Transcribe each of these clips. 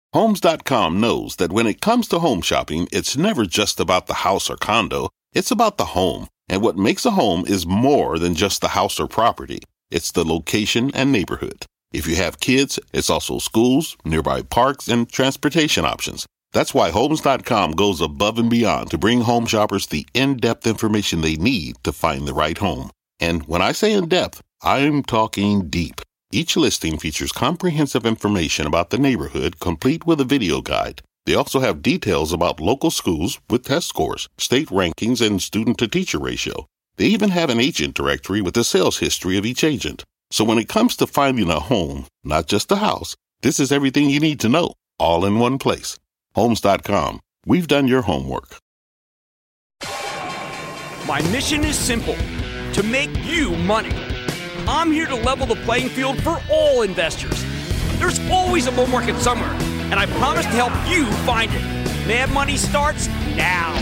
Homes.com knows that when it comes to home shopping, it's never just about the house or condo. It's about the home. And what makes a home is more than just the house or property. It's the location and neighborhood. If you have kids, it's also schools, nearby parks, and transportation options. That's why Homes.com goes above and beyond to bring home shoppers the in-depth information they need to find the right home. And when I say in-depth, I'm talking deep. Each listing features comprehensive information about the neighborhood, complete with a video guide. They also have details about local schools with test scores, state rankings, and student-to-teacher ratio. They even have an agent directory with the sales history of each agent. So when it comes to finding a home, not just a house, this is everything you need to know, all in one place. Homes.com. We've done your homework. My mission is simple: to make you money. I'm here to level the playing field for all investors. There's always a bull market somewhere, and I promise to help you find it. Mad Money starts now.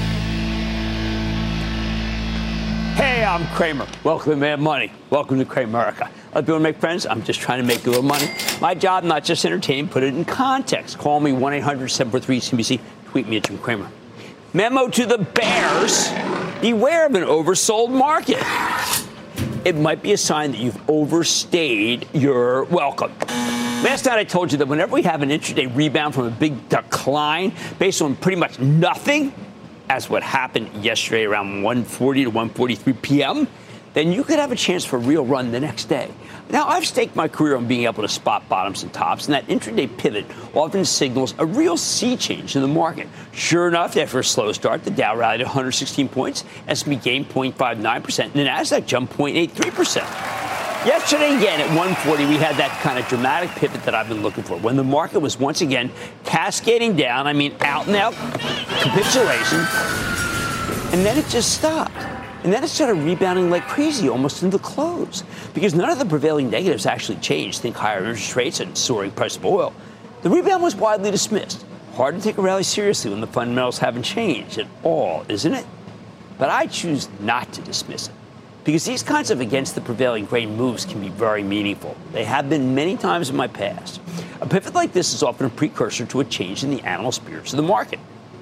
Hey, I'm Cramer. Welcome to Mad Money. Welcome to Cramerica. Other people make friends. I'm just trying to make a little money. My job, not just entertain, put it in context. Call me 1-800-743-CNBC. Tweet me at Jim Cramer. Memo to the bears: beware of an oversold market. It might be a sign that you've overstayed your welcome. Last night I told you that whenever we have an intraday rebound from a big decline based on pretty much nothing, as what happened yesterday around 1:40 to 1:43 p.m., then you could have a chance for a real run the next day. Now, I've staked my career on being able to spot bottoms and tops, and that intraday pivot often signals a real sea change in the market. Sure enough, after a slow start, the Dow rallied 116 points, S&P gained 0.59%, and the Nasdaq jumped 0.83%. Yesterday, again, at 1:40, we had that kind of dramatic pivot that I've been looking for, when the market was once again cascading down, out and out capitulation, and then it just stopped. And then it started rebounding like crazy, almost into the close, because none of the prevailing negatives actually changed. Think higher interest rates and soaring price of oil. The rebound was widely dismissed. Hard to take a rally seriously when the fundamentals haven't changed at all, isn't it? But I choose not to dismiss it, because these kinds of against the prevailing grain moves can be very meaningful. They have been many times in my past. A pivot like this is often a precursor to a change in the animal spirits of the market.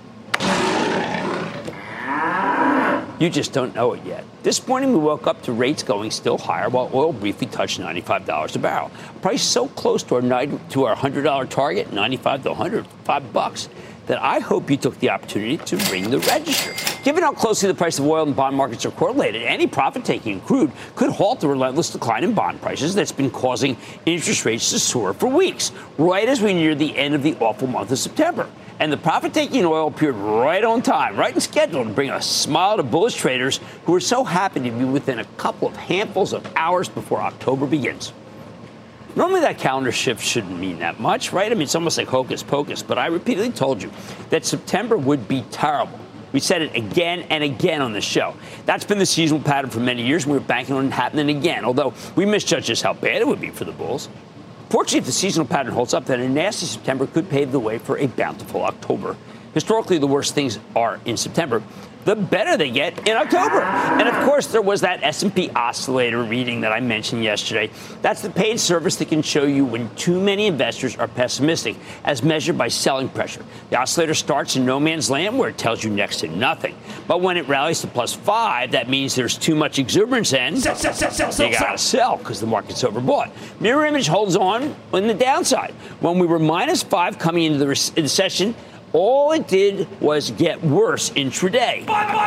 You just don't know it yet. This morning, we woke up to rates going still higher while oil briefly touched $95 a barrel. A price so close to our $100 target, $95 to $105, that I hope you took the opportunity to ring the register. Given how closely the price of oil and bond markets are correlated, any profit-taking in crude could halt the relentless decline in bond prices that's been causing interest rates to soar for weeks, right as we near the end of the awful month of September. And the profit-taking oil appeared right on time, right in schedule, to bring a smile to bullish traders who are so happy to be within a couple of handfuls of hours before October begins. Normally that calendar shift shouldn't mean that much, right? It's almost like hocus pocus, but I repeatedly told you that September would be terrible. We said it again and again on the show. That's been the seasonal pattern for many years, and we were banking on it happening again, although we misjudged just how bad it would be for the bulls. Fortunately, if the seasonal pattern holds up, then a nasty September could pave the way for a bountiful October. Historically, the worse things are in September, the better they get in October. And, of course, there was that S&P oscillator reading that I mentioned yesterday. That's the paid service that can show you when too many investors are pessimistic, as measured by selling pressure. The oscillator starts in no man's land, where it tells you next to nothing. But when it rallies to +5, that means there's too much exuberance and you got to sell because the market's overbought. Mirror image holds on the downside. When we were -5 coming into the recession, all it did was get worse intraday.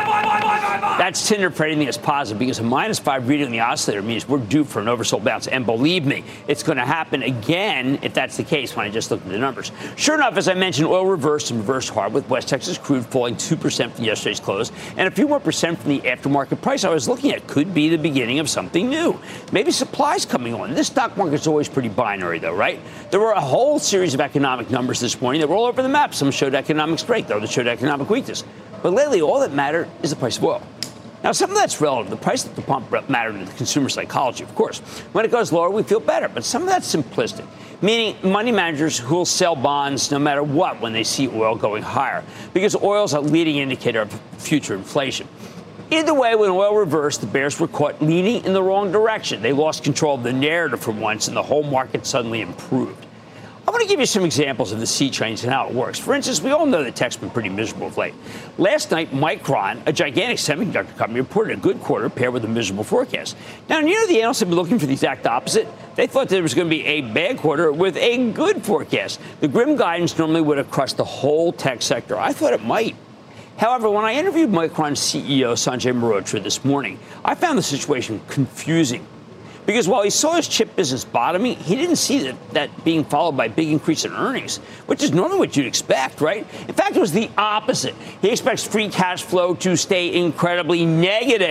That's Tinder for anything that's positive, because a -5 reading on the oscillator means we're due for an oversold bounce. And believe me, it's going to happen again if that's the case when I just looked at the numbers. Sure enough, as I mentioned, oil reversed and reversed hard, with West Texas crude falling 2% from yesterday's close and a few more percent from the aftermarket price I was looking at. Could be the beginning of something new. Maybe supplies coming on. This stock market's always pretty binary, though, right? There were a whole series of economic numbers this morning that were all over the map. Some showed economic strength, others showed economic weakness. But lately, all that mattered is the price of oil. Now, some of that's relative. The price at the pump mattered in the consumer psychology, of course. When it goes lower, we feel better. But some of that's simplistic, meaning money managers who will sell bonds no matter what when they see oil going higher, because oil is a leading indicator of future inflation. Either way, when oil reversed, the bears were caught leaning in the wrong direction. They lost control of the narrative for once, and the whole market suddenly improved. I want to give you some examples of the sea change and how it works. For instance, we all know that tech's been pretty miserable of late. Last night, Micron, a gigantic semiconductor company, reported a good quarter paired with a miserable forecast. Now, the analysts have been looking for the exact opposite. They thought there was going to be a bad quarter with a good forecast. The grim guidance normally would have crushed the whole tech sector. I thought it might. However, when I interviewed Micron's CEO, Sanjay Mehrotra, this morning, I found the situation confusing. Because while he saw his chip business bottoming, he didn't see that being followed by a big increase in earnings, which is normally what you'd expect, right? In fact, it was the opposite. He expects free cash flow to stay incredibly negative.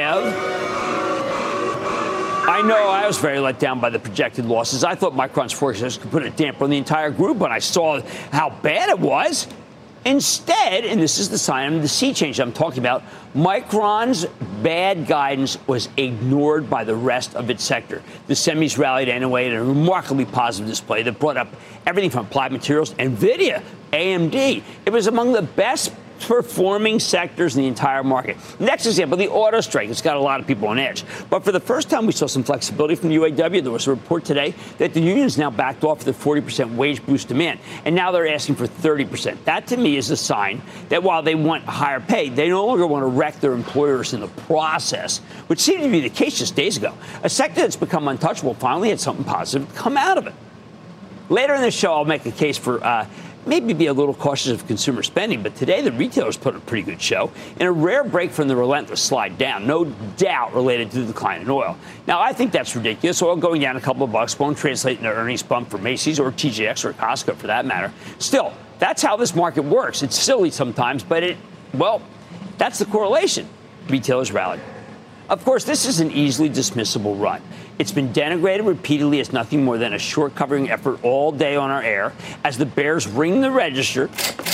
I know I was very let down by the projected losses. I thought Micron's forecast could put a damper on the entire group when I saw how bad it was. Instead, and this is the sign of the sea change I'm talking about, Micron's bad guidance was ignored by the rest of its sector. The semis rallied anyway in a remarkably positive display that brought up everything from Applied Materials, NVIDIA, AMD. It was among the best performing sectors in the entire market. Next example, the auto strike. It's got a lot of people on edge. But for the first time, we saw some flexibility from the UAW. There was a report today that the unions now backed off the 40% wage boost demand, and now they're asking for 30%. That, to me, is a sign that while they want higher pay, they no longer want to wreck their employers in the process, which seemed to be the case just days ago. A sector that's become untouchable finally had something positive come out of it. Later in the show, I'll make a case for maybe be a little cautious of consumer spending, but today the retailers put a pretty good show in a rare break from the relentless slide down, no doubt related to the decline in oil. Now, I think that's ridiculous. Oil going down a couple of bucks won't translate into earnings bump for Macy's or TJX or Costco for that matter. Still, that's how this market works. It's silly sometimes, but that's the correlation. Retailers rallied. Of course, this is an easily dismissible run. It's been denigrated repeatedly as nothing more than a short covering effort all day on our air as the bears ring the register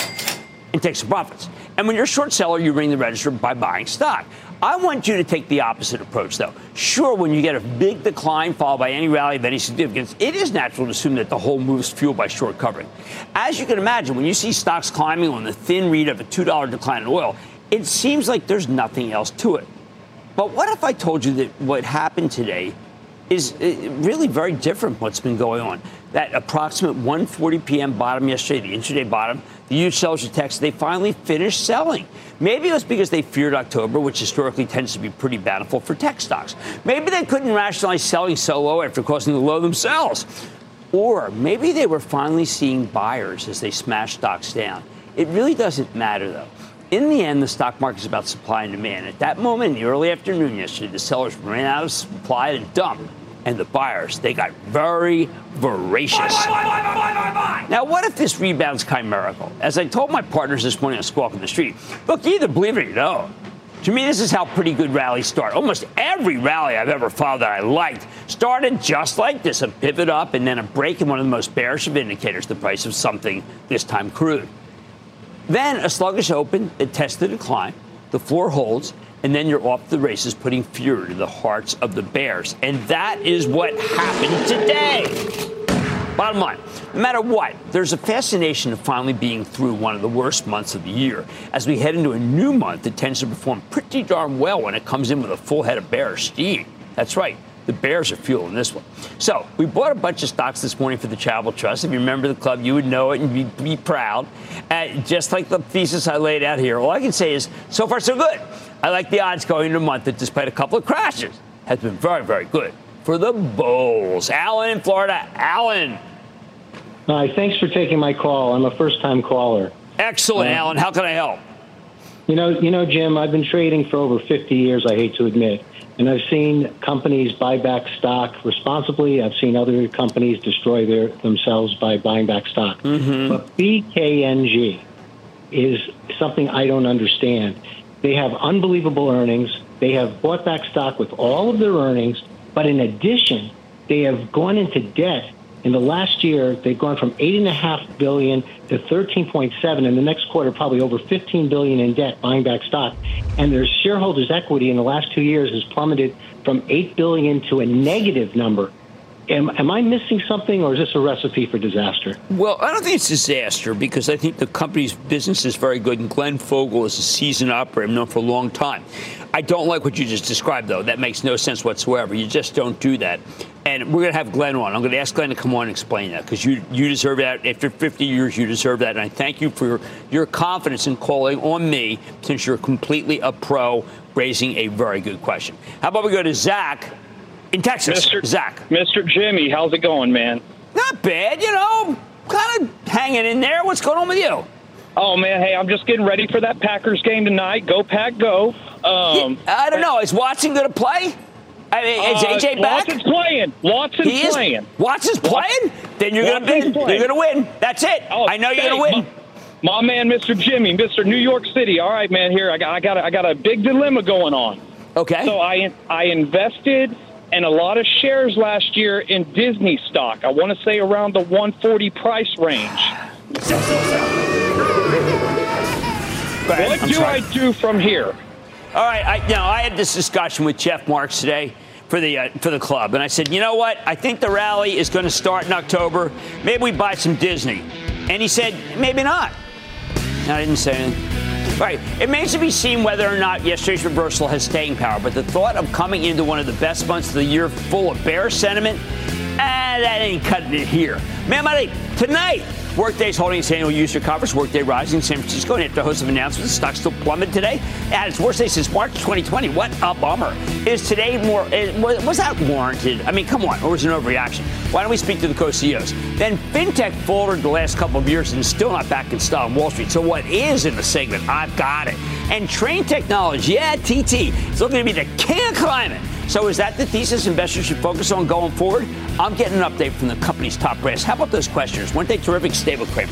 and take some profits. And when you're a short seller, you ring the register by buying stock. I want you to take the opposite approach, though. Sure, when you get a big decline followed by any rally of any significance, it is natural to assume that the whole move is fueled by short covering. As you can imagine, when you see stocks climbing on the thin read of a $2 decline in oil, it seems like there's nothing else to it. But what if I told you that what happened today is really very different from what's been going on? That approximate 1:40 p.m. bottom yesterday, the intraday bottom, the huge sellers of tech, they finally finished selling. Maybe it was because they feared October, which historically tends to be pretty bountiful for tech stocks. Maybe they couldn't rationalize selling so low after causing the low themselves. Or maybe they were finally seeing buyers as they smashed stocks down. It really doesn't matter, though. In the end, the stock market is about supply and demand. At that moment in the early afternoon yesterday, the sellers ran out of supply and dumped. And the buyers, they got very voracious. Buy. Now, what if this rebounds chimerical? As I told my partners this morning on Squawk on the Street, look, you either believe it or you don't. To me, this is how pretty good rallies start. Almost every rally I've ever followed that I liked started just like this, a pivot up and then a break in one of the most bearish of indicators, the price of something, this time crude. Then a sluggish open that tests the decline, the floor holds, and then you're off the races, putting fear into the hearts of the bears. And that is what happened today. Bottom line, no matter what, there's a fascination of finally being through one of the worst months of the year as we head into a new month that tends to perform pretty darn well when it comes in with a full head of bearish steam. That's right. The bears are fueling this one. So we bought a bunch of stocks this morning for the Travel Trust. If you remember the club, you would know it and be proud. Just like the thesis I laid out here, all I can say is, so far so good. I like the odds going into a month that, despite a couple of crashes, has been very, very good for the bulls. Alan in Florida. Alan. Hi, thanks for taking my call. I'm a first-time caller. Excellent, Alan. How can I help? You know, Jim, I've been trading for over 50 years, I hate to admit. And I've seen companies buy back stock responsibly. I've seen other companies destroy themselves by buying back stock. Mm-hmm. But BKNG is something I don't understand. They have unbelievable earnings. They have bought back stock with all of their earnings. But in addition, they have gone into debt. In the last year, they've gone from $8.5 billion to $13.7, in the next quarter, probably over $15 billion in debt buying back stock. And their shareholders' equity in the last 2 years has plummeted from $8 billion to a negative number. Am I missing something, or is this a recipe for disaster? Well, I don't think it's disaster because I think the company's business is very good, and Glenn Fogel is a seasoned operator, known for a long time. I don't like what you just described, though. That makes no sense whatsoever. You just don't do that. And we're going to have Glenn on. I'm going to ask Glenn to come on and explain that because you deserve that. After 50 years, you deserve that. And I thank you for your confidence in calling on me since you're completely a pro, raising a very good question. How about we go to Zach in Texas? Zach. Mr. Jimmy, how's it going, man? Not bad, kind of hanging in there. What's going on with you? Oh, man, hey, I'm just getting ready for that Packers game tonight. Go, Pack, go. I don't know. Is Watson going to play? I mean, is AJ back? Watson's playing. Watson's playing? Then you're going to win. You're going to win. That's it. I know you're going to win. My man, Mr. Jimmy, Mr. New York City. All right, man, here, I got a big dilemma going on. Okay. So I invested in a lot of shares last year in Disney stock. I want to say around the 140 price range. What do I do from here? All right, I had this discussion with Jeff Marks today for the club, and I said, you know what? I think the rally is going to start in October. Maybe we buy some Disney. And he said, maybe not. And I didn't say anything. All right, it remains to be seen whether or not yesterday's reversal has staying power, but the thought of coming into one of the best months of the year full of bear sentiment, that ain't cutting it here. Man, buddy, tonight, Workday's holding its annual user conference, Workday Rising in San Francisco, and after a host of announcements, the stock still plummeted today. At its worst day since March 2020. What a bummer. Was that warranted? I mean, come on, or was it an overreaction? Why don't we speak to the co-CEOs? Then FinTech faltered the last couple of years and is still not back in style on Wall Street. So what is in the segment? I've got it. And Trane Technology, TT, is looking to be the king of climate. So is that the thesis investors should focus on going forward? I'm getting an update from the company's top brass. How about those questioners? Weren't they terrific? Stable Kramer.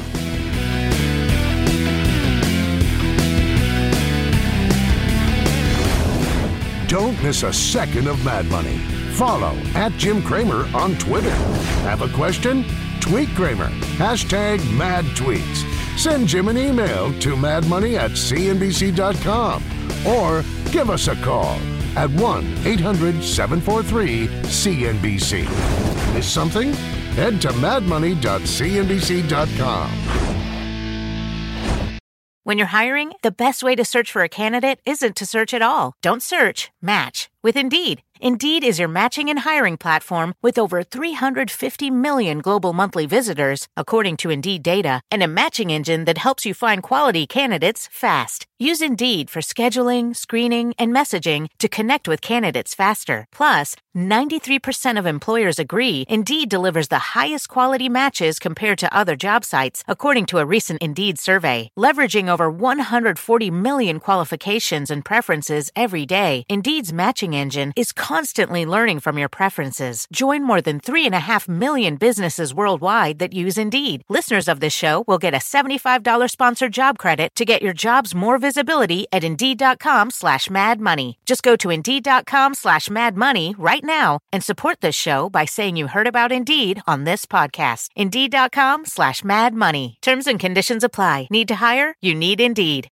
Don't miss a second of Mad Money. Follow @Jim Cramer on Twitter. Have a question? Tweet Cramer. #MadTweets. Send Jim an email to madmoney@cnbc.com or give us a call at 1-800-743-CNBC. Miss something? Head to madmoney.cnbc.com. When you're hiring, the best way to search for a candidate isn't to search at all. Don't search, match with Indeed. Indeed is your matching and hiring platform with over 350 million global monthly visitors, according to Indeed data, and a matching engine that helps you find quality candidates fast. Use Indeed for scheduling, screening, and messaging to connect with candidates faster. Plus, 93% of employers agree Indeed delivers the highest quality matches compared to other job sites, according to a recent Indeed survey. Leveraging over 140 million qualifications and preferences every day, Indeed's matching engine is constantly learning from your preferences. Join more than 3.5 million businesses worldwide that use Indeed. Listeners of this show will get a $75 sponsored job credit to get your jobs more visibility at Indeed.com/madmoney. Just go to Indeed.com/madmoney right now and support this show by saying you heard about Indeed on this podcast. Indeed.com/madmoney. Terms and conditions apply. Need to hire? You need Indeed.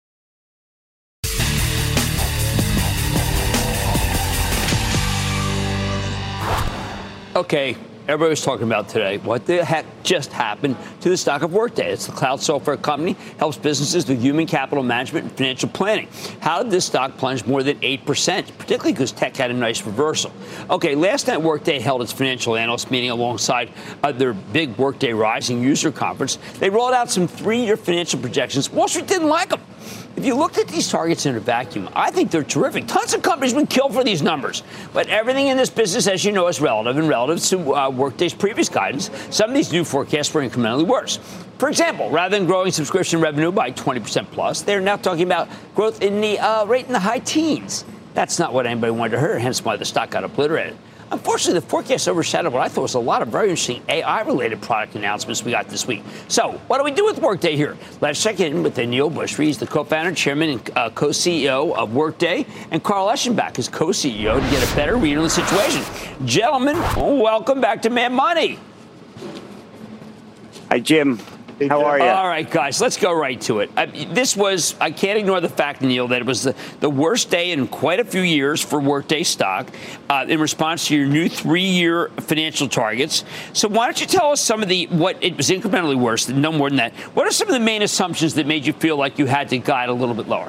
Okay, everybody was talking about today. What the heck just happened to the stock of Workday? It's the cloud software company, helps businesses with human capital management and financial planning. How did this stock plunge more than 8%, particularly because tech had a nice reversal? Okay, last night Workday held its financial analyst meeting alongside their big Workday Rising user conference. They rolled out some 3-year financial projections. Wall Street didn't like them. If you looked at these targets in a vacuum, I think they're terrific. Tons of companies would kill for these numbers. But everything in this business, as you know, is relative, and relative to Workday's previous guidance, some of these new forecasts were incrementally worse. For example, rather than growing subscription revenue by 20% plus, they're now talking about growth in the rate in the high teens. That's not what anybody wanted to hear, hence why the stock got obliterated. Unfortunately, the forecast overshadowed what I thought was a lot of very interesting AI-related product announcements we got this week. So what do we do with Workday here? Let's check in with Aneel Bhusri. He's the co-founder, chairman, and co-CEO of Workday, and Carl Eschenbach is co-CEO to get a better read on the situation. Gentlemen, welcome back to Mad Money. Hi, Jim. How are you? All right, guys, let's go right to it. I can't ignore the fact, Neil, that it was the worst day in quite a few years for Workday stock in response to your new 3-year financial targets. So why don't you tell us some of what it was incrementally worse, no more than that. What are some of the main assumptions that made you feel like you had to guide a little bit lower?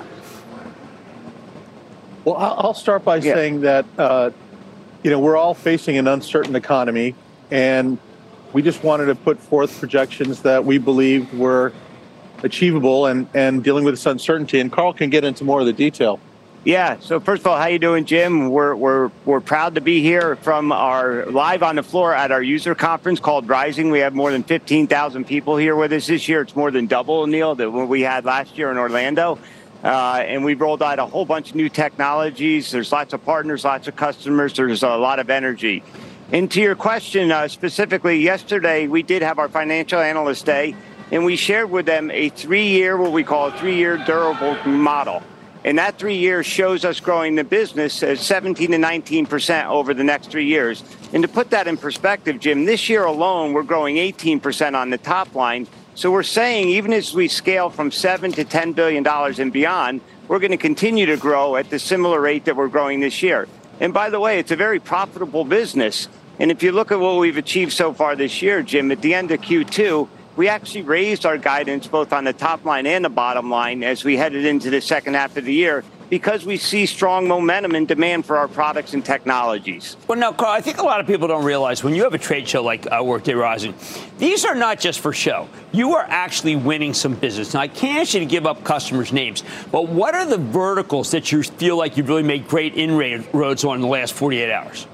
Well, I'll start by saying that, we're all facing an uncertain economy, and we just wanted to put forth projections that we believed were achievable and dealing with this uncertainty. And Carl can get into more of the detail. Yeah. So first of all, how you doing, Jim? We're proud to be here from our live on the floor at our user conference called Rising. We have more than 15,000 people here with us this year. It's more than double, Neil, than what we had last year in Orlando. And we've rolled out a whole bunch of new technologies. There's lots of partners, lots of customers. There's a lot of energy. And to your question, specifically, yesterday we did have our Financial Analyst Day, and we shared with them a 3-year, what we call a 3-year durable model. And that 3 years shows us growing the business at 17 to 19% over the next 3 years. And to put that in perspective, Jim, this year alone, we're growing 18% on the top line. So we're saying even as we scale from $7 to $10 billion and beyond, we're going to continue to grow at the similar rate that we're growing this year. And by the way, it's a very profitable business. And if you look at what we've achieved so far this year, Jim, at the end of Q2, we actually raised our guidance both on the top line and the bottom line as we headed into the second half of the year because we see strong momentum and demand for our products and technologies. Well, now, Carl, I think a lot of people don't realize when you have a trade show like Workday Rising, these are not just for show. You are actually winning some business. Now, I can't ask you to give up customers' names, but what are the verticals that you feel like you've really made great inroads on in the last 48 hours?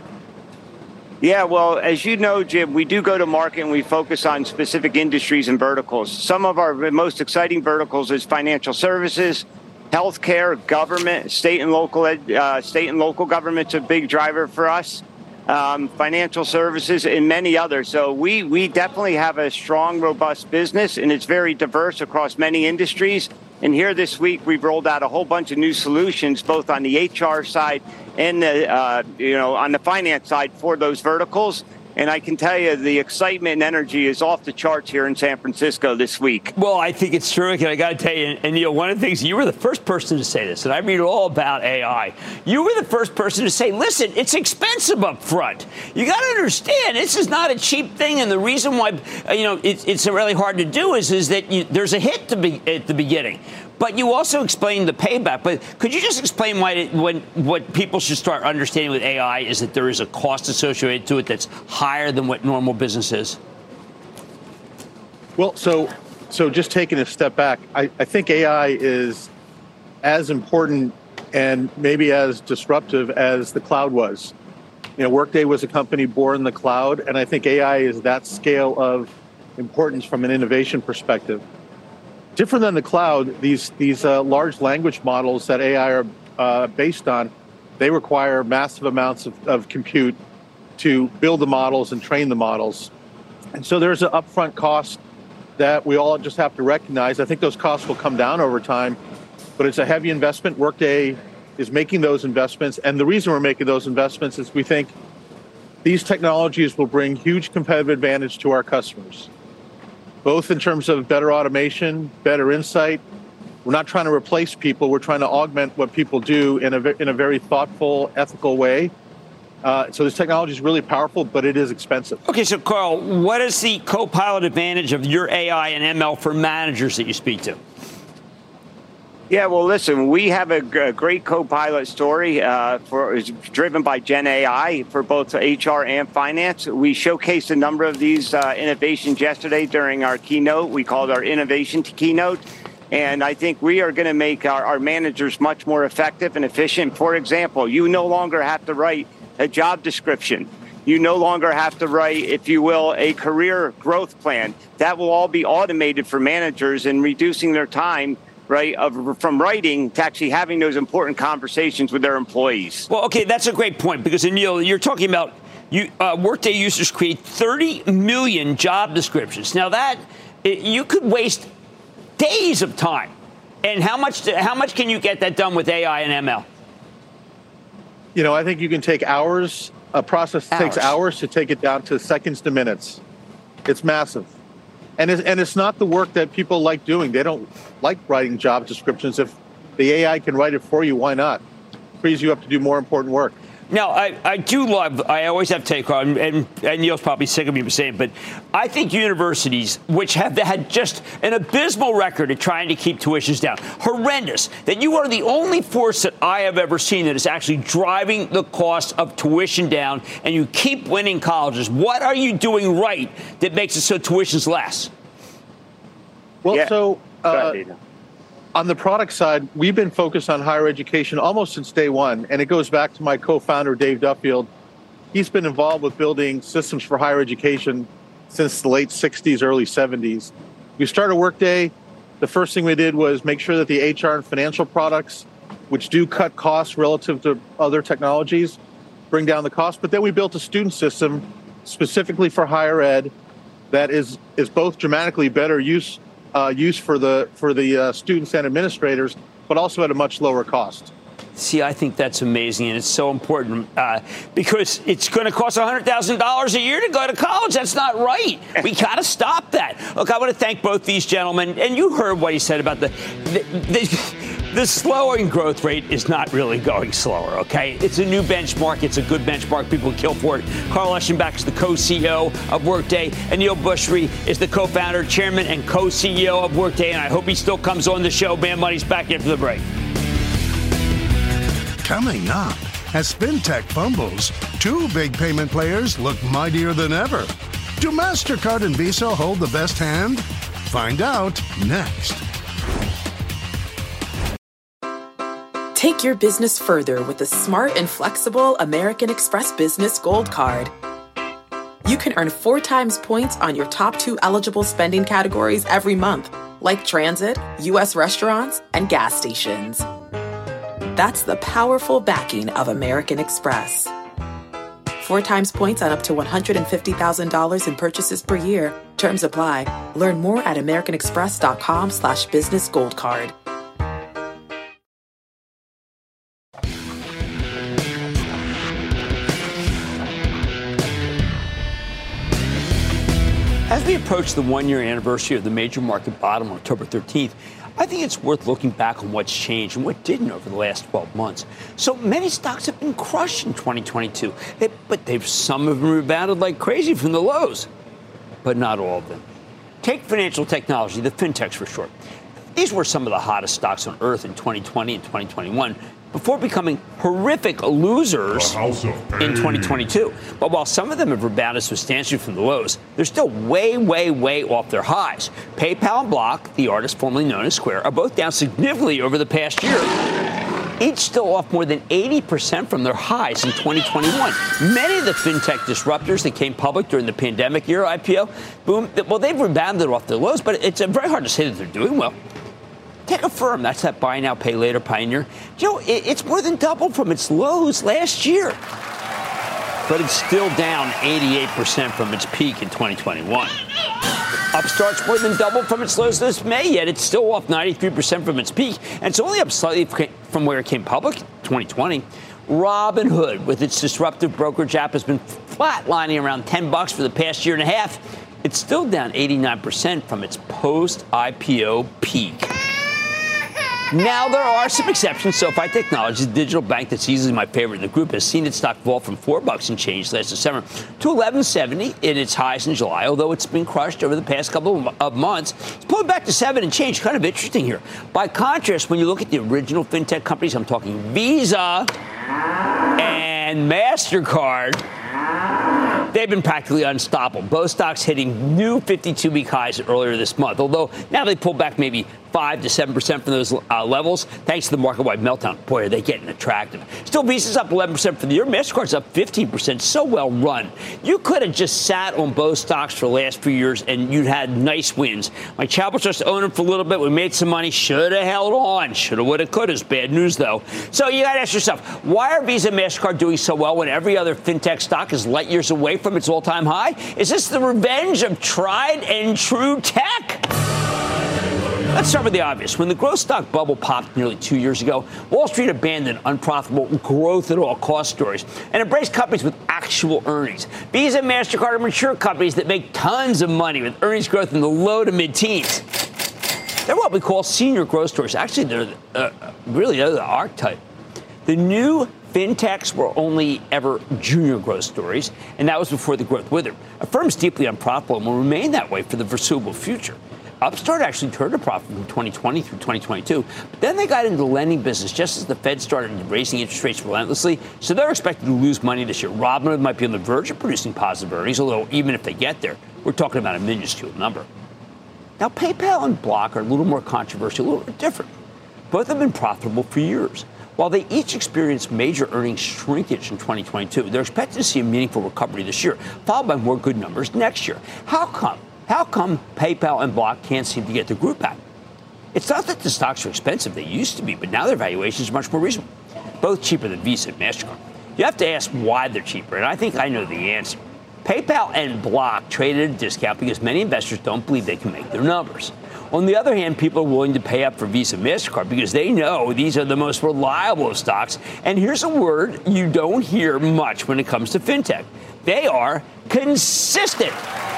Yeah, well, as you know, Jim, we do go to market and we focus on specific industries and verticals. Some of our most exciting verticals is financial services, healthcare, government, state and local government's a big driver for us, financial services, and many others. So we definitely have a strong, robust business, and it's very diverse across many industries. And here this week, we've rolled out a whole bunch of new solutions, both on the HR side and on the finance side for those verticals. And I can tell you the excitement and energy is off the charts here in San Francisco this week. Well, I think it's terrific. And I got to tell you, and Neil, one of the things, you were the first person to say this, and I read all about AI. You were the first person to say, listen, it's expensive up front. You got to understand, this is not a cheap thing. And the reason why, it's really hard to do is that there's a hit at the beginning. But you also explained the payback. But could you just explain why what people should start understanding with AI is that there is a cost associated to it that's higher than what normal business is? Well, so just taking a step back, I think AI is as important and maybe as disruptive as the cloud was. Workday was a company born in the cloud, and I think AI is that scale of importance from an innovation perspective. Different than the cloud, these large language models that AI are based on, they require massive amounts of compute to build the models and train the models. And so there's an upfront cost that we all just have to recognize. I think those costs will come down over time, but it's a heavy investment. Workday is making those investments. And the reason we're making those investments is we think these technologies will bring huge competitive advantage to our customers, both in terms of better automation, better insight. We're not trying to replace people. We're trying to augment what people do in a very thoughtful, ethical way. So this technology is really powerful, but it is expensive. Okay, so Carl, what is the Copilot advantage of your AI and ML for managers that you speak to? Yeah, well, listen, we have a great Copilot story it's driven by Gen AI for both HR and finance. We showcased a number of these innovations yesterday during our keynote. We called our innovation keynote. And I think we are going to make our managers much more effective and efficient. For example, you no longer have to write a job description. You no longer have to write, if you will, a career growth plan. That will all be automated for managers and reducing their time, right, from writing to actually having those important conversations with their employees. Well, okay, that's a great point because, Neil, you're talking about Workday users create 30 million job descriptions. Now you could waste days of time. And how much can you get that done with AI and ML? I think you can take hours. A process takes hours to take it down to seconds to minutes. It's massive. And it's not the work that people like doing. They don't like writing job descriptions. If the AI can write it for you, why not? It frees you up to do more important work. Now, I do love, I always have to take on, and Neil's probably sick of me saying, but I think universities, which have had just an abysmal record of trying to keep tuitions down, horrendous, that you are the only force that I have ever seen that is actually driving the cost of tuition down, and you keep winning colleges. What are you doing right that makes it so tuition's less? Well, so on the product side, we've been focused on higher education almost since day one, and it goes back to my co-founder, Dave Duffield. He's been involved with building systems for higher education since the late 60s, early 70s. We started Workday. The first thing we did was make sure that the HR and financial products, which do cut costs relative to other technologies, bring down the cost. But then we built a student system specifically for higher ed that is both dramatically better use for the students and administrators, but also at a much lower cost. See, I think that's amazing, and it's so important because it's going to cost $100,000 a year to go to college. That's not right. We got to stop that. Look, I want to thank both these gentlemen, and you heard what he said about the slowing growth rate is not really going slower, okay? It's a new benchmark. It's a good benchmark. People kill for it. Carl Eschenbach is the co-CEO of Workday, and Neil Bhusri is the co-founder, chairman, and co-CEO of Workday, and I hope he still comes on the show. Mad Money's back after the break. Coming up, as FinTech fumbles, two big payment players look mightier than ever. Do MasterCard and Visa hold the best hand? Find out next. Take your business further with the smart and flexible American Express Business Gold Card. You can earn 4 times points on your top 2 eligible spending categories every month, like transit, U.S. restaurants, and gas stations. That's the powerful backing of American Express. 4 times points on up to $150,000 in purchases per year. Terms apply. Learn more at americanexpress.com/business gold card. As we approach the one-year anniversary of the major market bottom on October 13th, I think it's worth looking back on what's changed and what didn't over the last 12 months. So many stocks have been crushed in 2022, but some of them rebounded like crazy from the lows, but not all of them. Take financial technology, the fintechs for short. These were some of the hottest stocks on earth in 2020 and 2021 before becoming horrific losers in 2022. But while some of them have rebounded substantially from the lows, they're still way, way, way off their highs. PayPal and Block, the artist formerly known as Square, are both down significantly over the past year. Each still off more than 80% from their highs in 2021. Many of the fintech disruptors that came public during the pandemic year IPO, boom, well, they've rebounded off their lows, but it's very hard to say that they're doing well. Take Affirm, that's that buy now, pay later pioneer. You know, it's more than doubled from its lows last year. But it's still down 88% from its peak in 2021. Upstart's more than doubled from its lows this May, yet it's still off 93% from its peak, and it's only up slightly from where it came public, 2020. Robinhood, with its disruptive brokerage app, has been flatlining around $10 for the past year and a half. It's still down 89% from its post-IPO peak. Now, there are some exceptions. SoFi Technologies, the digital bank that's easily my favorite in the group, has seen its stock fall from $4 and change last December to $11.70 in its highs in July, although it's been crushed over the past couple of months. It's pulling back to $7 and change. Kind of interesting here. By contrast, when you look at the original fintech companies, I'm talking Visa and MasterCard, they've been practically unstoppable. Both stocks hitting new 52-week highs earlier this month, although now they pulled back maybe 5 to 7% from those levels, thanks to the market-wide meltdown. Boy, are they getting attractive. Still, Visa's up 11% for the year. MasterCard's up 15%. So well run. You could have just sat on both stocks for the last few years, and you'd had nice wins. Like Chapel just owned them for a little bit. We made some money. Should have held on. Should have, would have, could have. Bad news, though. So you got to ask yourself, why are Visa and MasterCard doing so well when every other fintech stock is light years away from its all-time high? Is this the revenge of tried and true tech? Let's start with the obvious. When the growth stock bubble popped nearly 2 years ago, Wall Street abandoned unprofitable growth at all cost stories and embraced companies with actual earnings. Visa and MasterCard are mature companies that make tons of money with earnings growth in the low to mid-teens. They're what we call senior growth stories. Actually, they're the archetype. The new fintechs were only ever junior growth stories, and that was before the growth withered. Affirm's deeply unprofitable and will remain that way for the foreseeable future. Upstart actually turned a profit from 2020 through 2022, but then they got into the lending business just as the Fed started raising interest rates relentlessly, so they're expected to lose money this year. Robinhood might be on the verge of producing positive earnings, although even if they get there, we're talking about a minuscule number. Now, PayPal and Block are a little more controversial, a little bit different. Both have been profitable for years. While they each experienced major earnings shrinkage in 2022, they're expected to see a meaningful recovery this year, followed by more good numbers next year. How come? How come PayPal and Block can't seem to get their group back? It's not that the stocks are expensive. They used to be, but now their valuations are much more reasonable, both cheaper than Visa and MasterCard. You have to ask why they're cheaper, and I think I know the answer. PayPal and Block traded at a discount because many investors don't believe they can make their numbers. On the other hand, people are willing to pay up for Visa and MasterCard because they know these are the most reliable of stocks. And here's a word you don't hear much when it comes to fintech. They are consistent.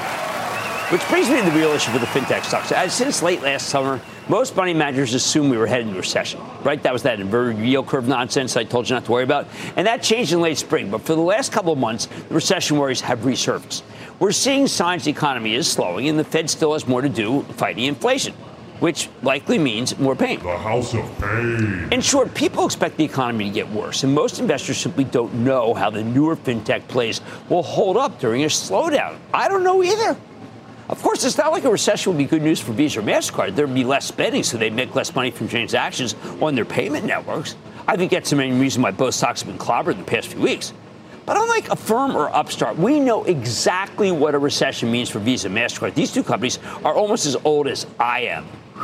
Which brings me to the real issue for the fintech stocks. Since late last summer, most money managers assumed we were heading into a recession, right? That was that inverted yield curve nonsense I told you not to worry about. And that changed in late spring. But for the last couple of months, the recession worries have resurfaced. We're seeing signs the economy is slowing, and the Fed still has more to do fighting inflation, which likely means more pain. The house of pain. In short, people expect the economy to get worse, and most investors simply don't know how the newer fintech plays will hold up during a slowdown. I don't know either. Of course, it's not like a recession would be good news for Visa or MasterCard. There'd be less spending, so they'd make less money from transactions on their payment networks. I think that's the main reason why both stocks have been clobbered in the past few weeks. But unlike Affirm or Upstart, we know exactly what a recession means for Visa and MasterCard. These two companies are almost as old as I am.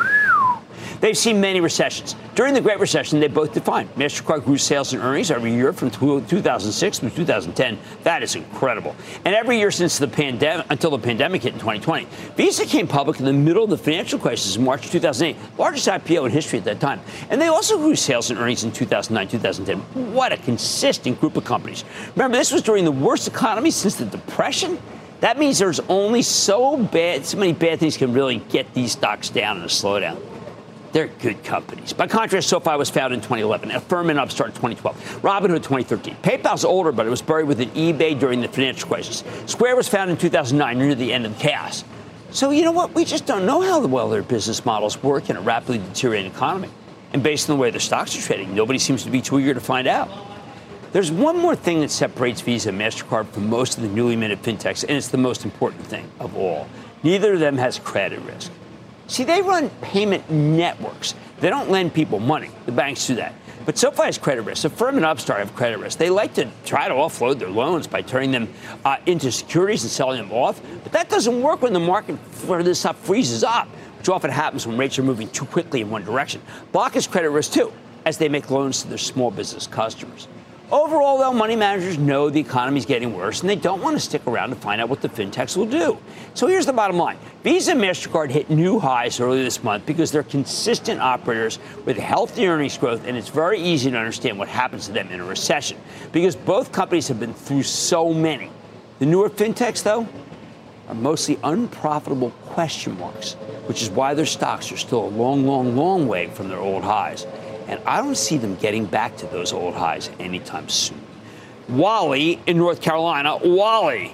They've seen many recessions. During the Great Recession, they both declined. MasterCard grew sales and earnings every year from 2006 through 2010. That is incredible. And every year since the pandemic, until the pandemic hit in 2020. Visa came public in the middle of the financial crisis in March 2008, largest IPO in history at that time. And they also grew sales and earnings in 2009, 2010. What a consistent group of companies. Remember, this was during the worst economy since the Depression. That means there's only so many bad things can really get these stocks down in a slowdown. They're good companies. By contrast, SoFi was founded in 2011, Affirm and Upstart in 2012, Robinhood 2013. PayPal's older, but it was buried within eBay during the financial crisis. Square was founded in 2009, near the end of the chaos. So you know what? We just don't know how well their business models work in a rapidly deteriorating economy. And based on the way their stocks are trading, nobody seems to be too eager to find out. There's one more thing that separates Visa and MasterCard from most of the newly minted fintechs, and it's the most important thing of all. Neither of them has credit risk. See, they run payment networks. They don't lend people money. The banks do that. But SoFi has credit risk. Affirm and Upstart have credit risk. They like to try to offload their loans by turning them into securities and selling them off. But that doesn't work when the market for this stuff freezes up, which often happens when rates are moving too quickly in one direction. Block has credit risk, too, as they make loans to their small business customers. Overall, though, money managers know the economy is getting worse, and they don't want to stick around to find out what the fintechs will do. So here's the bottom line. Visa and MasterCard hit new highs earlier this month because they're consistent operators with healthy earnings growth, and it's very easy to understand what happens to them in a recession because both companies have been through so many. The newer fintechs, though, are mostly unprofitable question marks, which is why their stocks are still a long, long, long way from their old highs. And I don't see them getting back to those old highs anytime soon. Wally in North Carolina. Wally.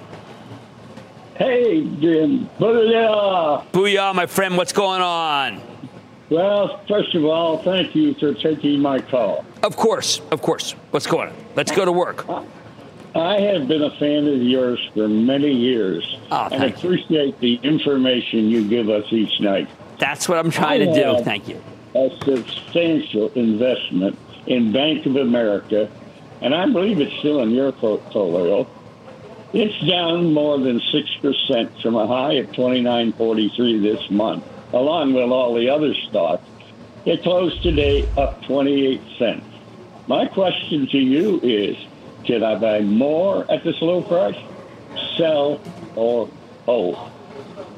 Hey, Jim. Booyah. Booyah, my friend. What's going on? Well, first of all, thank you for taking my call. Of course. Of course. What's going on? Let's go to work. I have been a fan of yours for many years and appreciate the information you give us each night. That's what I'm trying to do. Thank you. A substantial investment in Bank of America, and I believe it's still in your portfolio. It's down more than 6% from a high of $29.43 this month, along with all the other stocks. It closed today up 28 cents. My question to you is, should I buy more at this low price, sell, or hold?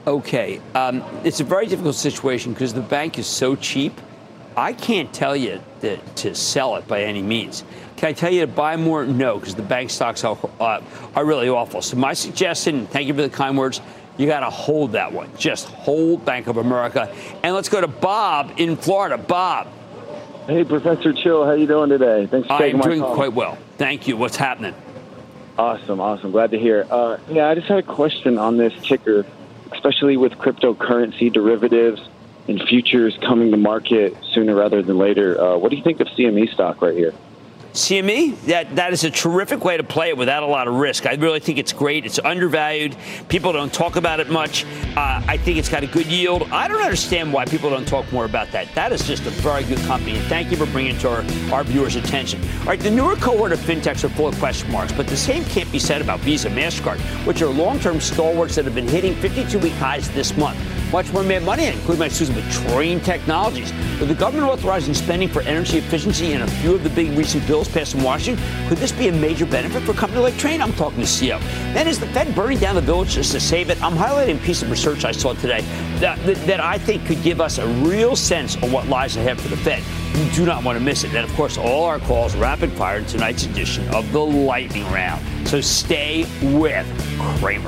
Okay. It's a very difficult situation because the bank is so cheap. I can't tell you to sell it by any means. Can I tell you to buy more? No, because the bank stocks are really awful. So my suggestion, thank you for the kind words, you got to hold that one. Just hold Bank of America. And let's go to Bob in Florida. Bob. Hey, Professor Chill, how you doing today? Thanks for taking my call. I'm doing quite well. Thank you. What's happening? Awesome. Glad to hear. I just had a question on this ticker, especially with cryptocurrency derivatives and futures coming to market sooner rather than later. What do you think of CME stock right here? CME, that is a terrific way to play it without a lot of risk. I really think it's great. It's undervalued. People don't talk about it much. I think it's got a good yield. I don't understand why people don't talk more about that. That is just a very good company, and thank you for bringing it to our viewers' attention. All right, the newer cohort of fintechs are full of question marks, but the same can't be said about Visa and MasterCard, which are long-term stalwarts that have been hitting 52-week highs this month. Much more made money, including my students with Trane Technologies. With the government authorizing spending for energy efficiency and a few of the big recent bills passed in Washington, could this be a major benefit for a company like Trane? I'm talking to CEO. Then is the Fed burning down the village just to save it? I'm highlighting a piece of research I saw today that I think could give us a real sense of what lies ahead for the Fed. You do not want to miss it. And, of course, all our calls rapid fire in tonight's edition of the Lightning Round. So stay with Cramer.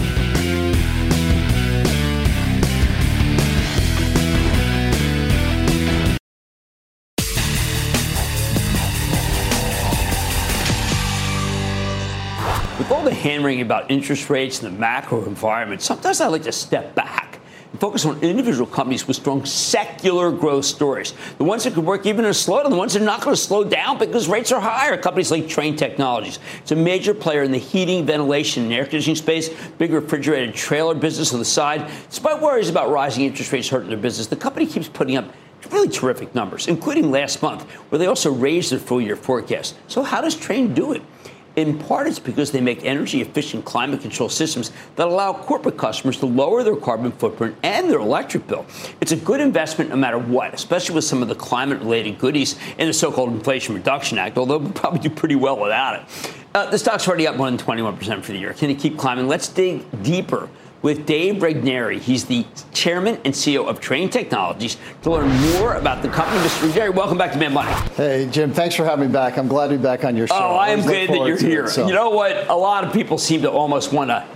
With all the hand-wringing about interest rates and the macro environment, sometimes I like to step back and focus on individual companies with strong secular growth stories. The ones that could work even in a slowdown, the ones that are not going to slow down because rates are higher. Companies like Trane Technologies. It's a major player in the heating, ventilation, and air conditioning space. Big refrigerated trailer business on the side. Despite worries about rising interest rates hurting their business, the company keeps putting up really terrific numbers, including last month, where they also raised their full-year forecast. So how does Trane do it? In part, it's because they make energy-efficient climate control systems that allow corporate customers to lower their carbon footprint and their electric bill. It's a good investment no matter what, especially with some of the climate-related goodies in the so-called Inflation Reduction Act, although we'll probably do pretty well without it. The stock's already up more than 21% for the year. Can it keep climbing? Let's dig deeper with Dave Regnery. He's the chairman and CEO of Trane Technologies, to learn more about the company. Mr. Regnery, welcome back to Mad Money. Hey, Jim, thanks for having me back. I'm glad to be back on your show. Oh, I am glad that you're here. You know what? A lot of people seem to almost want to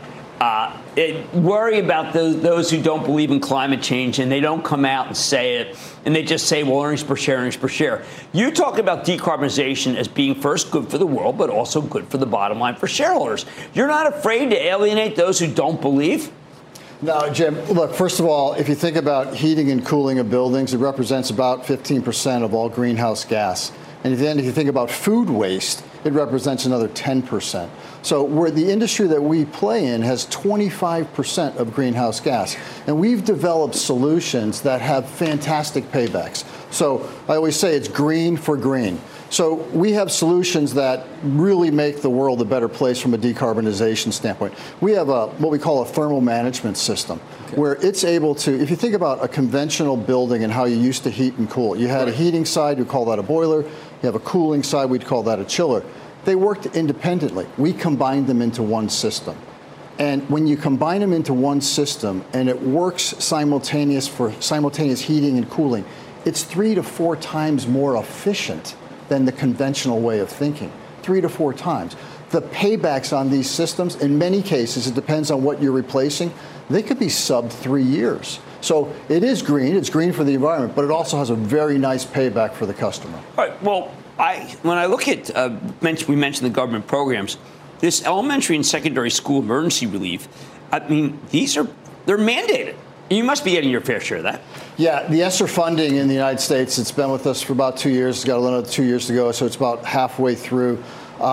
worry about those who don't believe in climate change, and they don't come out and say it, and they just say, well, earnings per share. You talk about decarbonization as being first good for the world, but also good for the bottom line for shareholders. You're not afraid to alienate those who don't believe? No, Jim, look, first of all, if you think about heating and cooling of buildings, it represents about 15% of all greenhouse gas. And then if you think about food waste, it represents another 10%. So where the industry that we play in has 25% of greenhouse gas. And we've developed solutions that have fantastic paybacks. So I always say it's green for green. So we have solutions that really make the world a better place from a decarbonization standpoint. We have what we call a thermal management system, where it's able to, if you think about a conventional building and how you used to heat and cool, you had a heating side, we call that a boiler. You have a cooling side, we'd call that a chiller. They worked independently. We combined them into one system. And when you combine them into one system and it works simultaneous heating and cooling, it's 3 to 4 times more efficient than the conventional way of thinking. 3 to 4 times. The paybacks on these systems, in many cases, it depends on what you're replacing, they could be sub 3 years. So it is green. It's green for the environment, but it also has a very nice payback for the customer. All right. Well, when I look at, we mentioned the government programs, this elementary and secondary school emergency relief, I mean, they're mandated. You must be getting your fair share of that. Yeah, the ESSER funding in the United States, it's been with us for about 2 years. It's got another 2 years to go, so it's about halfway through.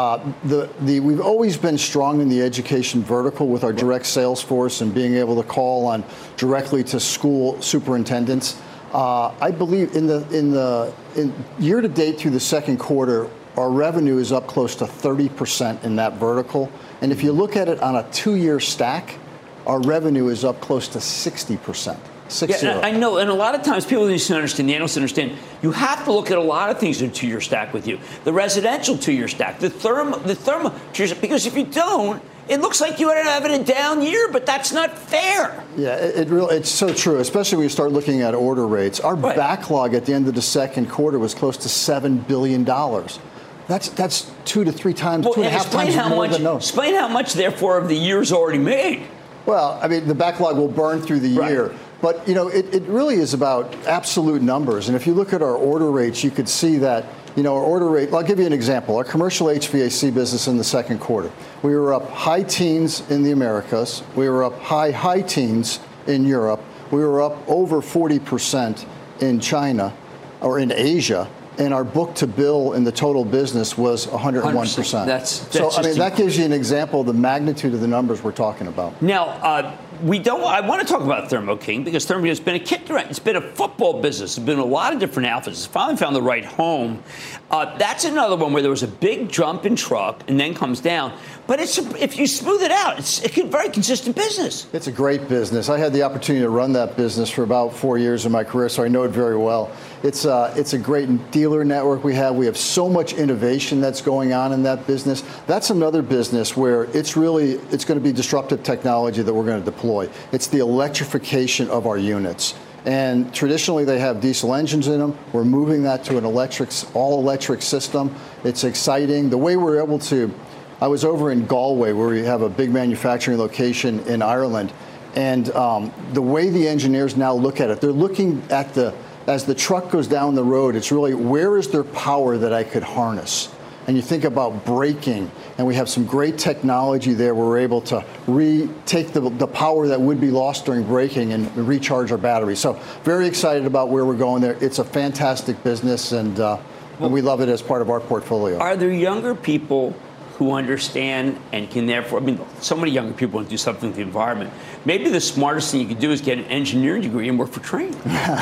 We've always been strong in the education vertical with our direct sales force and being able to call on directly to school superintendents. I believe in year to date through the second quarter, our revenue is up close to 30% in that vertical. And if you look at it on a 2-year stack, our revenue is up close to 60%. 6-0. Yeah, I know, and a lot of times people need to understand, the analysts understand, you have to look at a lot of things in a 2-year stack with you. The residential 2-year stack, the thermal 2-year stack, because if you don't, it looks like you're having a down year, but that's not fair. Yeah, it's so true, especially when you start looking at order rates. Our backlog at the end of the second quarter was close to $7 billion. That's 2 to 3 times, well, 2.5 times more than those. Explain how much, therefore, of the year's already made. Well, I mean, the backlog will burn through the year. But, it really is about absolute numbers. And if you look at our order rates, you could see that, our order rate, I'll give you an example. Our commercial HVAC business in the second quarter, we were up high teens in the Americas. We were up high teens in Europe. We were up over 40% in China or in Asia. And our book-to-bill in the total business was 101%. That gives you an example of the magnitude of the numbers we're talking about. Now, I want to talk about Thermo King because Thermo King has been a kick around. It's been a football business. It's been a lot of different outfits. It's finally found the right home. That's another one where there was a big jump in truck and then comes down. But if you smooth it out, it's a very consistent business. It's a great business. I had the opportunity to run that business for about 4 years in my career, so I know it very well. It's a great dealer network we have. We have so much innovation that's going on in that business. That's another business where it's going to be disruptive technology that we're going to deploy. It's the electrification of our units. And traditionally, they have diesel engines in them. We're moving that to an all-electric system. It's exciting. The way we're able to, I was over in Galway, where we have a big manufacturing location in Ireland, and the way the engineers now look at it, they're looking at as the truck goes down the road, it's really, where is there power that I could harness? And you think about braking, and we have some great technology there where we're able to take the power that would be lost during braking and recharge our batteries. So very excited about where we're going there. It's a fantastic business, and we love it as part of our portfolio. Are there younger people who understand and can therefore, so many younger people want to do something with the environment. Maybe the smartest thing you could do is get an engineering degree and work for Trane.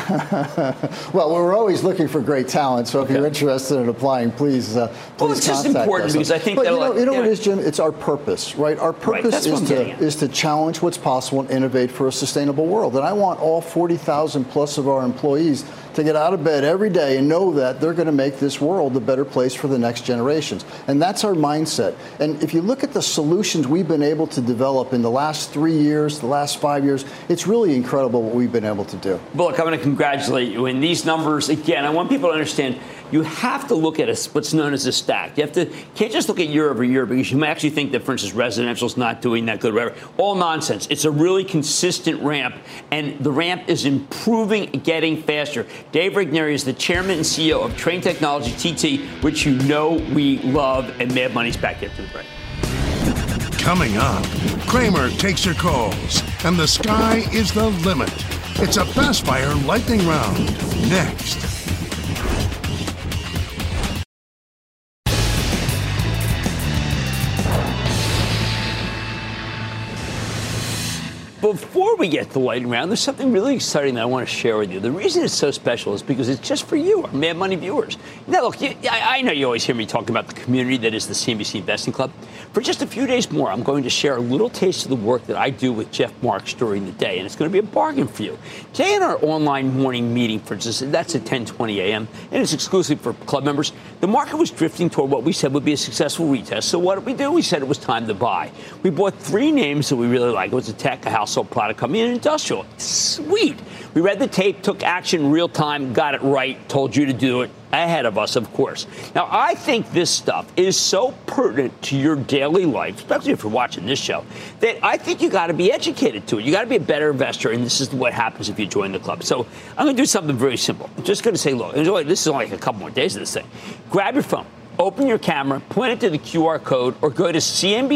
Well, we're always looking for great talent, so if you're interested in applying, please it's just important because I think what it is, Jim? It's our purpose, right? Our purpose is to challenge what's possible and innovate for a sustainable world. And I want all 40,000 plus of our employees to get out of bed every day and know that they're going to make this world a better place for the next generations. And that's our mindset. And if you look at the solutions we've been able to develop in the last 3 years, the last 5 years, it's really incredible what we've been able to do. But look, I'm going to congratulate you. And these numbers, again, I want people to understand you have to look at what's known as a stack. Can't just look at year over year because you may actually think that, for instance, residential's not doing that good. Whatever. All nonsense. It's a really consistent ramp, and the ramp is improving, getting faster. Dave Regnery is the chairman and CEO of Trane Technology, TT, which you know we love, and Mad Money's back into the break. Coming up, Cramer takes your calls, and the sky is the limit. It's a Fast Fire lightning round. Next. Before we get to the lightning round, there's something really exciting that I want to share with you. The reason it's so special is because it's just for you, our Mad Money viewers. Now, look, I know you always hear me talking about the community that is the CNBC Investing Club. For just a few days more, I'm going to share a little taste of the work that I do with Jeff Marks during the day, and it's going to be a bargain for you. Today in our online morning meeting, for instance, that's at 10:20 a.m., and it's exclusive for club members. The market was drifting toward what we said would be a successful retest. So what did we do? We said it was time to buy. We bought 3 names that we really like. It was a tech, a household product company, and industrial. Sweet. We read the tape, took action real time, got it right, told you to do it ahead of us, of course. Now, I think this stuff is so pertinent to your daily life, especially if you're watching this show, that I think you got to be educated to it. You got to be a better investor, and this is what happens if you join the club. So I'm going to do something very simple. I'm just going to say, look, this is only like a couple more days of this thing. Grab your phone, open your camera, point it to the QR code, or go to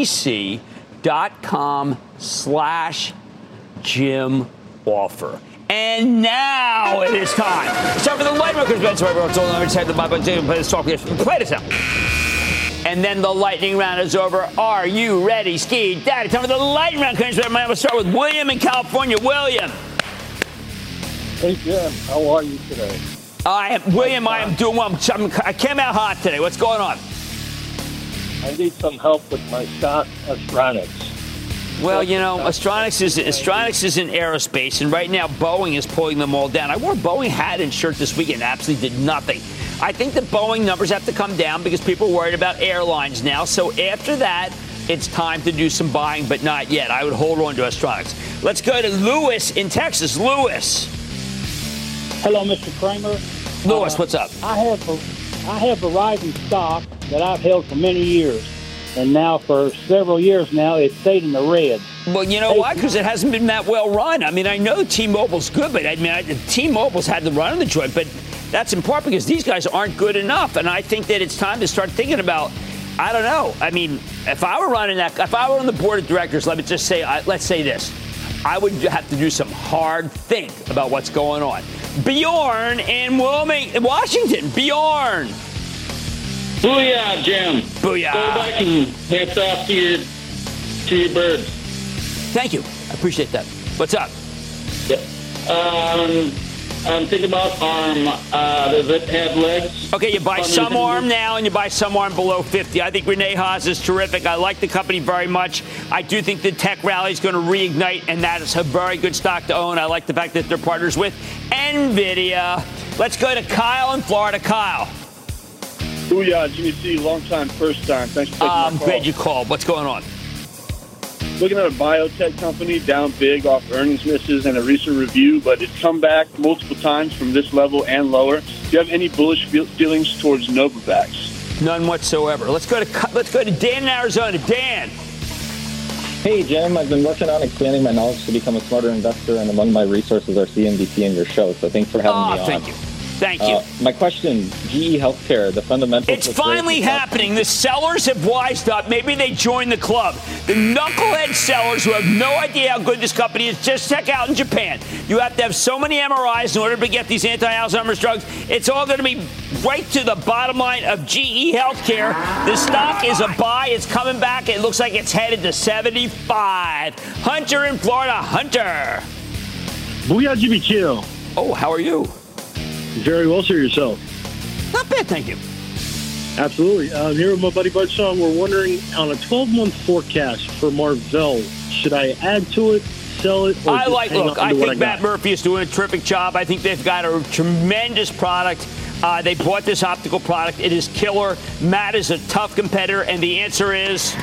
cnbc.com/Jim Offer. And now it is time. It's time for the lightning round. It's all over. It's time to buy this talk. Play this out. And then the lightning round is over. Are you ready, Ski Daddy? Time for the lightning round. I'm going to start with William in California. William. Hey, Jim. How are you today? I am doing well. I came out hot today. What's going on? I need some help with my stock, Astronics. Well, you know, Astronics is in aerospace, and right now Boeing is pulling them all down. I wore a Boeing hat and shirt this weekend, absolutely did nothing. I think the Boeing numbers have to come down because people are worried about airlines now. So after that, it's time to do some buying, but not yet. I would hold on to Astronics. Let's go to Lewis in Texas. Lewis. Hello, Mr. Kramer. Lewis, what's up? I have Verizon stock that I've held for many years. And now for several years now, it's stayed in the red. Well, you know why? Because it hasn't been that well run. I mean, I know T-Mobile's good, but I mean, T-Mobile's had the run of the joint. But that's in part because these guys aren't good enough. And I think that it's time to start thinking about, I don't know. I mean, if I were on the board of directors, let me just say, let's say this. I would have to do some hard think about what's going on. Bjorn in Washington. Bjorn. Booyah, Jim. Booyah. Go back and hats off to your birds. Thank you. I appreciate that. What's up? Yeah. I'm thinking about ARM. Does it have legs? Okay, you buy some ARM now and you buy some ARM below 50. I think Renee Haas is terrific. I like the company very much. I do think the tech rally is going to reignite, and that is a very good stock to own. I like the fact that they're partners with NVIDIA. Let's go to Kyle in Florida. Kyle. Booyah, Jimmy C, long time, first time. Thanks for taking my call. Glad you called. What's going on? Looking at a biotech company down big off earnings misses and a recent review, but it's come back multiple times from this level and lower. Do you have any bullish feelings towards Novavax? None whatsoever. Let's go to Dan in Arizona. Dan. Hey, Jim. I've been working on expanding my knowledge to become a smarter investor, and among my resources are CNBC and your show. So thanks for having me on. Thank you. Thank you. My question, GE Healthcare, the fundamentals... It's finally happening. The sellers have wised up. Maybe they joined the club. The knucklehead sellers who have no idea how good this company is, just check out in Japan. You have to have so many MRIs in order to get these anti-Alzheimer's drugs. It's all going to be right to the bottom line of GE Healthcare. The stock is a buy. It's coming back. It looks like it's headed to 75. Hunter in Florida. Hunter. Booyah, Jimmy Chill. Oh, how are you? Very well, sir. Yourself? Not bad, thank you. Absolutely. Here with my buddy Bud Song, we're wondering on a 12-month forecast for Marvell, should I add to it, sell it, or I think Matt Murphy is doing a terrific job. I think they've got a tremendous product. They bought this optical product. It is killer. Matt is a tough competitor, and the answer is...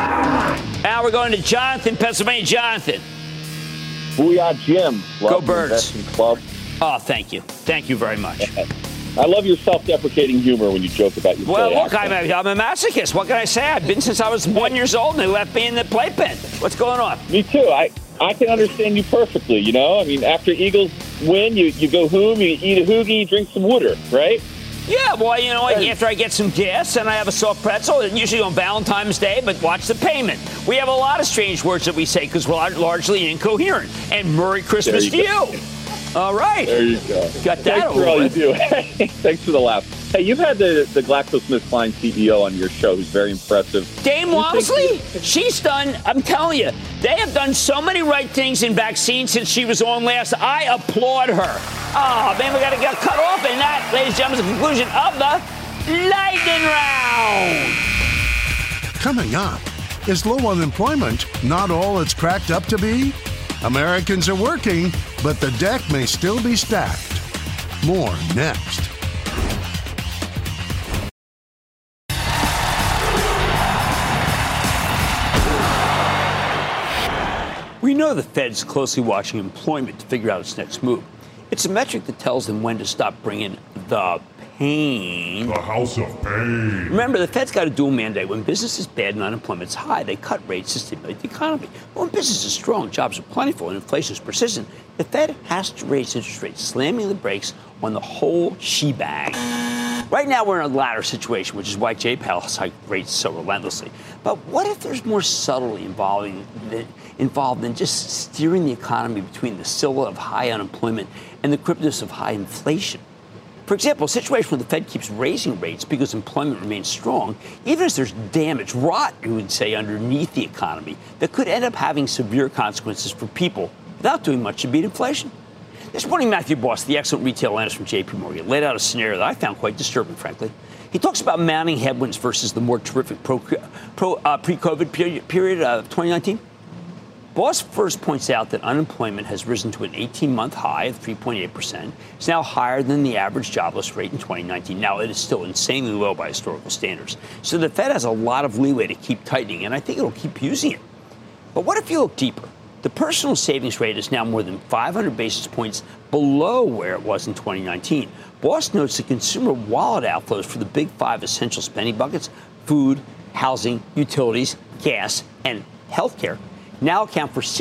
Now we're going to Jonathan, Pennsylvania. Jonathan. Booyah, Jim. Go Birds. Club. Oh, thank you. Thank you very much. I love your self-deprecating humor when you joke about your Well, look, I'm a masochist. What can I say? I've been since I was 1 year old, and they left me in the playpen. What's going on? Me too. I can understand you perfectly, you know? I mean, after Eagles win, you go home, you eat a hoagie, drink some water, right? Yeah, well, you know, after I get some gas and I have a soft pretzel, usually on Valentine's Day, but watch the payment. We have a lot of strange words that we say because we're largely incoherent. And Merry Christmas to you. All right. There you go. Got that Thanks over for all with. you do. Thanks for the laugh. Hey, you've had the GlaxoSmithKline CEO on your show who's very impressive. Dame Walmsley, she's done, I'm telling you, they have done so many right things in vaccines since she was on last. I applaud her. Oh, man, we got to get cut off. And that, ladies and gentlemen, is the conclusion of the Lightning Round. Coming up, is low unemployment not all it's cracked up to be? Americans are working, but the deck may still be stacked. More next. We know the Fed's closely watching employment to figure out its next move. It's a metric that tells them when to stop bringing the pain. The house of pain. Remember, the Fed's got a dual mandate. When business is bad and unemployment's high, they cut rates to stimulate the economy. But when business is strong, jobs are plentiful, and inflation is persistent, the Fed has to raise interest rates, slamming the brakes on the whole shebang. Right now, we're in a latter situation, which is why Jay Powell has hiked rates so relentlessly. But what if there's more subtlety involved in just steering the economy between the silver of high unemployment and the cryptos of high inflation? For example, a situation where the Fed keeps raising rates because employment remains strong, even as there's damage, rot, you would say, underneath the economy, that could end up having severe consequences for people without doing much to beat inflation. This morning, Matthew Boss, the excellent retail analyst from J.P. Morgan, laid out a scenario that I found quite disturbing, frankly. He talks about mounting headwinds versus the more terrific pre-COVID period of 2019. Boss first points out that unemployment has risen to an 18-month high of 3.8%. It's now higher than the average jobless rate in 2019. Now, it is still insanely low by historical standards. So the Fed has a lot of leeway to keep tightening, and I think it'll keep using it. But what if you look deeper? The personal savings rate is now more than 500 basis points below where it was in 2019. Boss notes that consumer wallet outflows for the big 5 essential spending buckets, food, housing, utilities, gas, and healthcare, now account for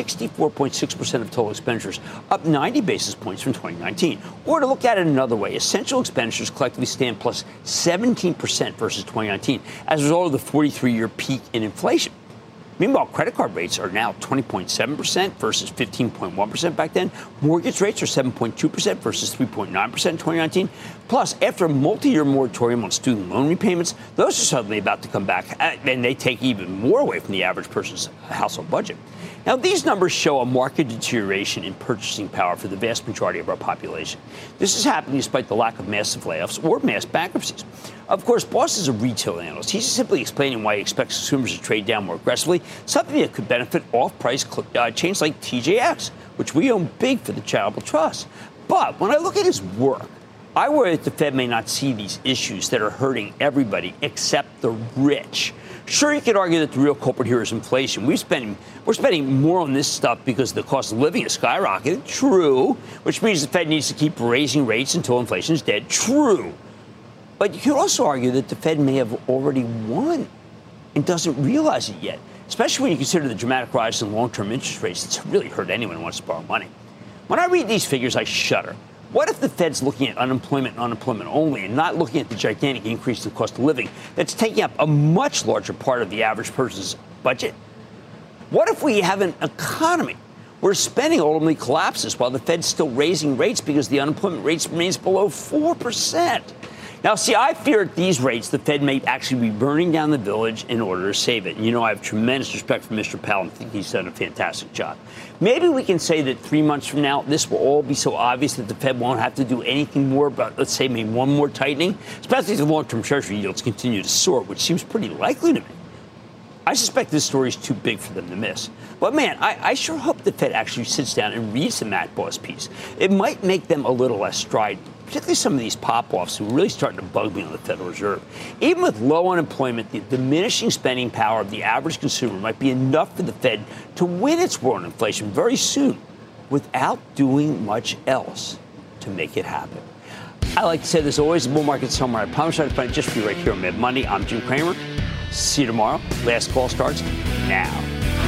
64.6% of total expenditures, up 90 basis points from 2019. Or to look at it another way, essential expenditures collectively stand plus 17% versus 2019 as a result of the 43-year peak in inflation. Meanwhile, credit card rates are now 20.7% versus 15.1% back then. Mortgage rates are 7.2% versus 3.9% in 2019. Plus, after a multi-year moratorium on student loan repayments, those are suddenly about to come back, and they take even more away from the average person's household budget. Now, these numbers show a marked deterioration in purchasing power for the vast majority of our population. This is happening despite the lack of massive layoffs or mass bankruptcies. Of course, Boss is a retail analyst. He's simply explaining why he expects consumers to trade down more aggressively, something that could benefit off-price chains like TJX, which we own big for the charitable trust. But when I look at his work, I worry that the Fed may not see these issues that are hurting everybody except the rich. Sure, you could argue that the real culprit here is inflation. We're spending more on this stuff because the cost of living has skyrocketed. True. Which means the Fed needs to keep raising rates until inflation is dead. True. But you could also argue that the Fed may have already won and doesn't realize it yet, especially when you consider the dramatic rise in long-term interest rates that's really hurt anyone who wants to borrow money. When I read these figures, I shudder. What if the Fed's looking at unemployment and unemployment only and not looking at the gigantic increase in the cost of living that's taking up a much larger part of the average person's budget? What if we have an economy where spending ultimately collapses while the Fed's still raising rates because the unemployment rate remains below 4%? Now, see, I fear at these rates the Fed may actually be burning down the village in order to save it. And you know, I have tremendous respect for Mr. Powell and think he's done a fantastic job. Maybe we can say that 3 months from now, this will all be so obvious that the Fed won't have to do anything more about, let's say, maybe one more tightening, especially if the long-term Treasury yields continue to soar, which seems pretty likely to me. I suspect this story is too big for them to miss. But, man, I sure hope the Fed actually sits down and reads the Matt Boss piece. It might make them a little less strident, particularly some of these pop-offs who are really starting to bug me on the Federal Reserve. Even with low unemployment, the diminishing spending power of the average consumer might be enough for the Fed to win its war on inflation very soon without doing much else to make it happen. I like to say there's always a bull market somewhere. I promise I'll find it just for you right here on Mad Money. I'm Jim Cramer. See you tomorrow. Last call starts now.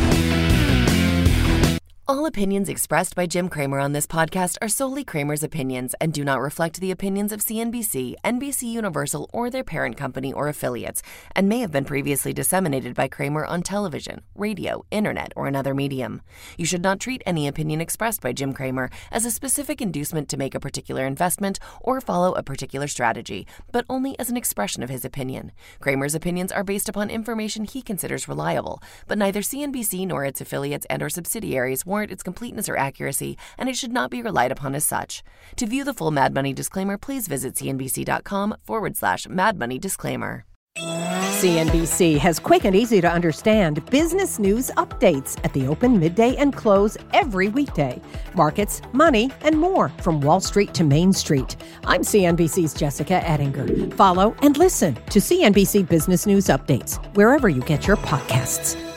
All opinions expressed by Jim Cramer on this podcast are solely Cramer's opinions and do not reflect the opinions of CNBC, NBC Universal, or their parent company or affiliates, and may have been previously disseminated by Cramer on television, radio, internet, or another medium. You should not treat any opinion expressed by Jim Cramer as a specific inducement to make a particular investment or follow a particular strategy, but only as an expression of his opinion. Cramer's opinions are based upon information he considers reliable, but neither CNBC nor its affiliates and or subsidiaries warrant its completeness or accuracy, and it should not be relied upon as such. To view the full Mad Money disclaimer, please visit cnbc.com/Mad Money disclaimer. CNBC has quick and easy to understand business news updates at the open, midday, and close every weekday. Markets, money, and more from Wall Street to Main Street. I'm CNBC's Jessica Ettinger. Follow and listen to CNBC Business News Updates wherever you get your podcasts.